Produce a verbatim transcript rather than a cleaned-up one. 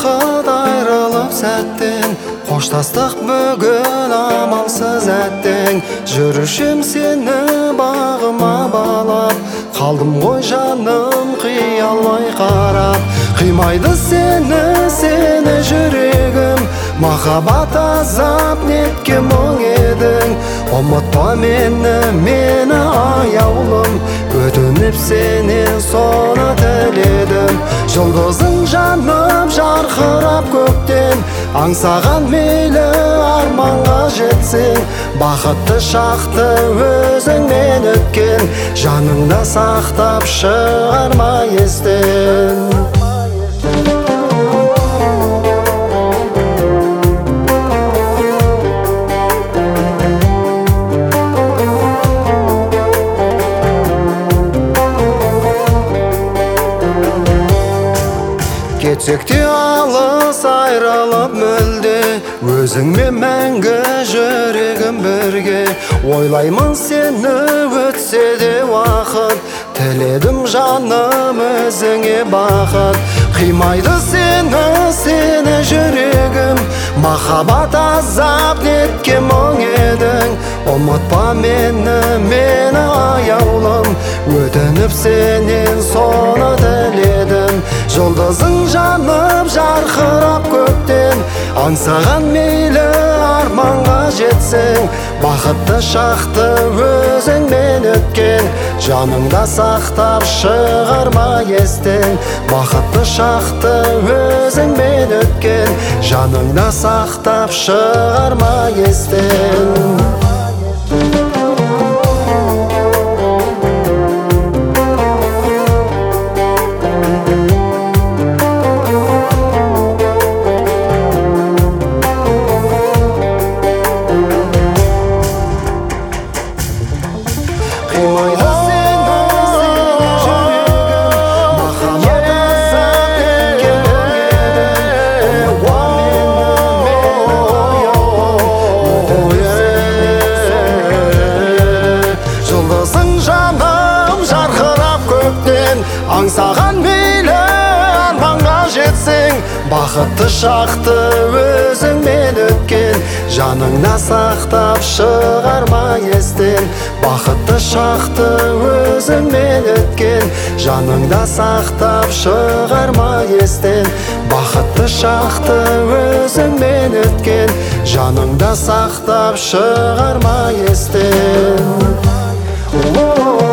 уақыт айрылып сәттен, қоштастық бүгін амалсыз әттең. Жүрушім сені бағыма балап, қалдым ғой жаным қиялмай қарап. Қимайды сені, сені жүрегім, махаббат азап нетке мұң едің. Ұмытпа мені, мені аяулым, өтініп сенен соны тіледім. Жұлдызың жанып жарқырап көктен, аңсаған мейлі арманға жетсең. Бақытты шақты өзіңмен өткен, жаныңда сақтап шығарма естен. Кетсек те алыс айрылып мүлде, өзіңмен мәңгі жүрегім бірге. Ойлаймын сені өтсе де уақыт, тіледім жаным өзіңе бақыт. Қимайды сені, сені жүрегім, махаббат азап нетке мұң едің. Ұмытпа мені, мені аяулым, өтініп сенен соны тіледім. Жұлдызың жанып жарқырап көктен, аңсаған мейлі арманға жетсең. Бақытты шақты өзіңмен өткен, жаныңда сақтап шығарма естен. Бақытты шақты өзіңмен өткен, жаныңда сақтап шығарма естен. Аңсаған мейлі арманға жетсең. Бақытты шақты өзіңмен өткен, жаныңда сақтап шығарма естен. Бақытты шақты өзіңмен өткен, жаныңда сақтап шығарма естен. Бақытты шақты өзіңмен өткен, жаныңда сақтап шығарма естен.